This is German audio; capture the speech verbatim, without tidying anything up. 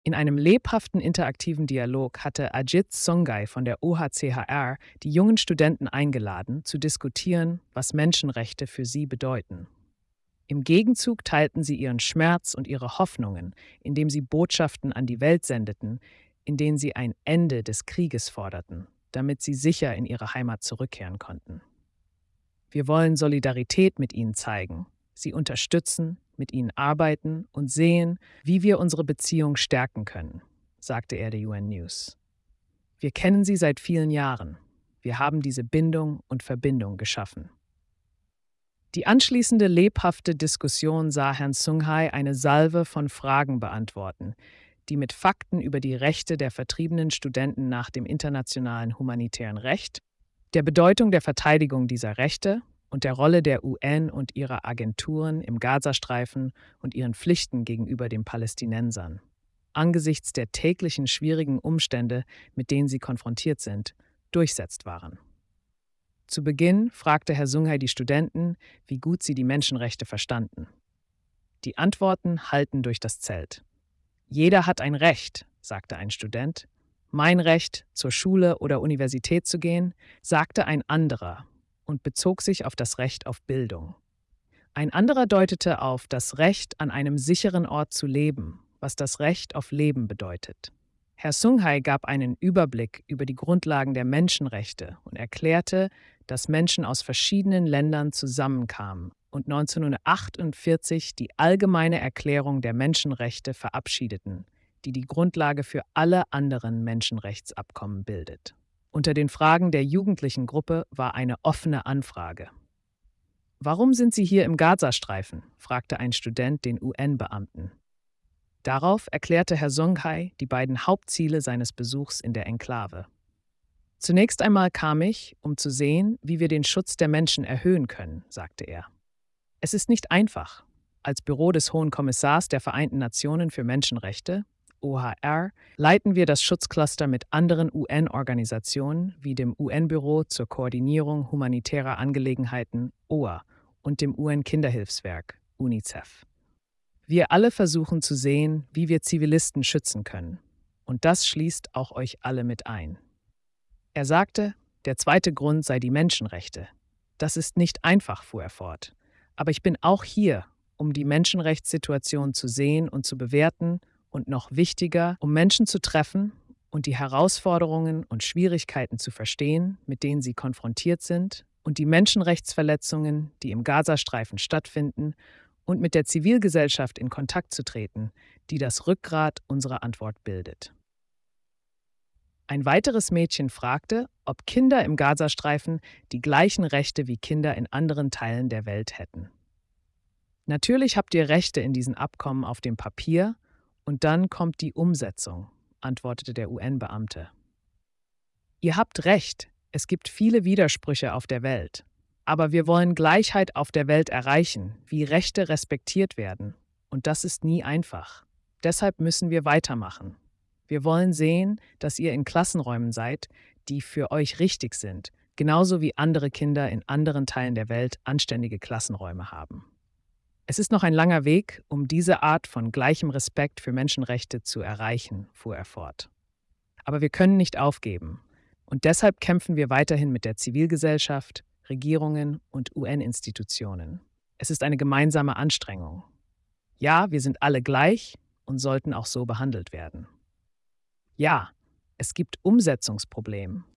In einem lebhaften interaktiven Dialog hatte Ajit Songai von der O H C H R die jungen Studenten eingeladen, zu diskutieren, was Menschenrechte für sie bedeuten. Im Gegenzug teilten sie ihren Schmerz und ihre Hoffnungen, indem sie Botschaften an die Welt sendeten, in denen sie ein Ende des Krieges forderten, damit sie sicher in ihre Heimat zurückkehren konnten. Wir wollen Solidarität mit ihnen zeigen, sie unterstützen, mit ihnen arbeiten und sehen, wie wir unsere Beziehung stärken können, sagte er der U N News. Wir kennen sie seit vielen Jahren. Wir haben diese Bindung und Verbindung geschaffen. Die anschließende lebhafte Diskussion sah Herrn Sunghai eine Salve von Fragen beantworten, die mit Fakten über die Rechte der vertriebenen Studenten nach dem internationalen humanitären Recht, der Bedeutung der Verteidigung dieser Rechte und der Rolle der U N und ihrer Agenturen im Gazastreifen und ihren Pflichten gegenüber den Palästinensern, angesichts der täglichen schwierigen Umstände, mit denen sie konfrontiert sind, durchsetzt waren. Zu Beginn fragte Herr Sunghai die Studenten, wie gut sie die Menschenrechte verstanden. Die Antworten hallten durch das Zelt. Jeder hat ein Recht, sagte ein Student. Mein Recht, zur Schule oder Universität zu gehen, sagte ein anderer und bezog sich auf das Recht auf Bildung. Ein anderer deutete auf das Recht, an einem sicheren Ort zu leben, was das Recht auf Leben bedeutet. Herr Sunghai gab einen Überblick über die Grundlagen der Menschenrechte und erklärte, dass Menschen aus verschiedenen Ländern zusammenkamen und neunzehnhundertachtundvierzig die Allgemeine Erklärung der Menschenrechte verabschiedeten, die die Grundlage für alle anderen Menschenrechtsabkommen bildet. Unter den Fragen der jugendlichen Gruppe war eine offene Anfrage. Warum sind Sie hier im Gazastreifen? Fragte ein Student den U N-Beamten. Darauf erklärte Herr Sunghai die beiden Hauptziele seines Besuchs in der Enklave. Zunächst einmal kam ich, um zu sehen, wie wir den Schutz der Menschen erhöhen können, sagte er. Es ist nicht einfach. Als Büro des Hohen Kommissars der Vereinten Nationen für Menschenrechte, O H R, leiten wir das Schutzcluster mit anderen U N-Organisationen wie dem U N-Büro zur Koordinierung humanitärer Angelegenheiten, O A, und dem U N-Kinderhilfswerk, UNICEF. Wir alle versuchen zu sehen, wie wir Zivilisten schützen können. Und das schließt auch euch alle mit ein. Er sagte, der zweite Grund sei die Menschenrechte. Das ist nicht einfach, fuhr er fort. Aber ich bin auch hier, um die Menschenrechtssituation zu sehen und zu bewerten und noch wichtiger, um Menschen zu treffen und die Herausforderungen und Schwierigkeiten zu verstehen, mit denen sie konfrontiert sind und die Menschenrechtsverletzungen, die im Gazastreifen stattfinden, und mit der Zivilgesellschaft in Kontakt zu treten, die das Rückgrat unserer Antwort bildet. Ein weiteres Mädchen fragte, ob Kinder im Gazastreifen die gleichen Rechte wie Kinder in anderen Teilen der Welt hätten. Natürlich habt ihr Rechte in diesen Abkommen auf dem Papier und dann kommt die Umsetzung, antwortete der U N-Beamte. Ihr habt recht, es gibt viele Widersprüche auf der Welt. Aber wir wollen Gleichheit auf der Welt erreichen, wie Rechte respektiert werden. Und das ist nie einfach. Deshalb müssen wir weitermachen. Wir wollen sehen, dass ihr in Klassenräumen seid, die für euch richtig sind, genauso wie andere Kinder in anderen Teilen der Welt anständige Klassenräume haben. Es ist noch ein langer Weg, um diese Art von gleichem Respekt für Menschenrechte zu erreichen, fuhr er fort. Aber wir können nicht aufgeben. Und deshalb kämpfen wir weiterhin mit der Zivilgesellschaft, Regierungen und U N-Institutionen. Es ist eine gemeinsame Anstrengung. Ja, wir sind alle gleich und sollten auch so behandelt werden. Ja, es gibt Umsetzungsprobleme,